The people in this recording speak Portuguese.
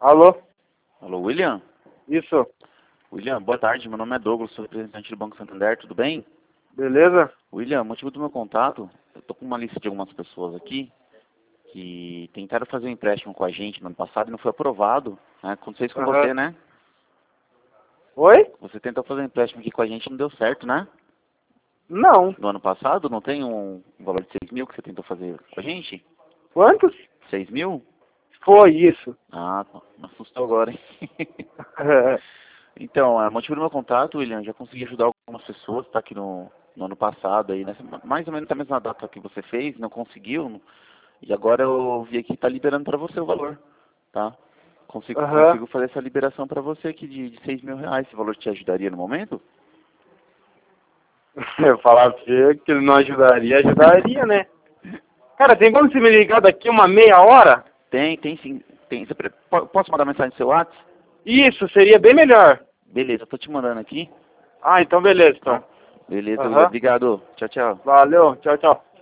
Alô? Alô, William? Isso. William, boa tarde. Meu nome é Douglas, sou representante do Banco Santander, tudo bem? Beleza? William, motivo do meu contato, eu tô com uma lista de algumas pessoas aqui que tentaram fazer um empréstimo com a gente no ano passado e não foi aprovado. Né? Aconteceu isso com Aham. você, né? Oi? Você tentou fazer um empréstimo aqui com a gente e não deu certo, né? Não. No ano passado, não tem um valor de 6 mil que você tentou fazer com a gente? Quantos? 6 mil? Foi isso. Ah, me assustou agora, hein? Então, motivo do meu contato, William, já consegui ajudar algumas pessoas, tá aqui no ano passado, aí, mais ou menos na mesma data que você fez, não conseguiu, e agora eu vi aqui que tá liberando para você o valor, tá? Aham. Consigo fazer essa liberação para você aqui de 6 mil reais. Esse valor te ajudaria no momento? Eu falava pra você que ele não ajudaria, ajudaria, né? Cara, tem como você me ligar daqui uma meia hora? Tem sim. Tem. Posso mandar mensagem no seu WhatsApp? Isso, seria bem melhor. Beleza, eu tô te mandando aqui, Ah, então beleza, tá? então. Beleza, William. Aham. Obrigado. Tchau, tchau. Valeu, tchau, tchau.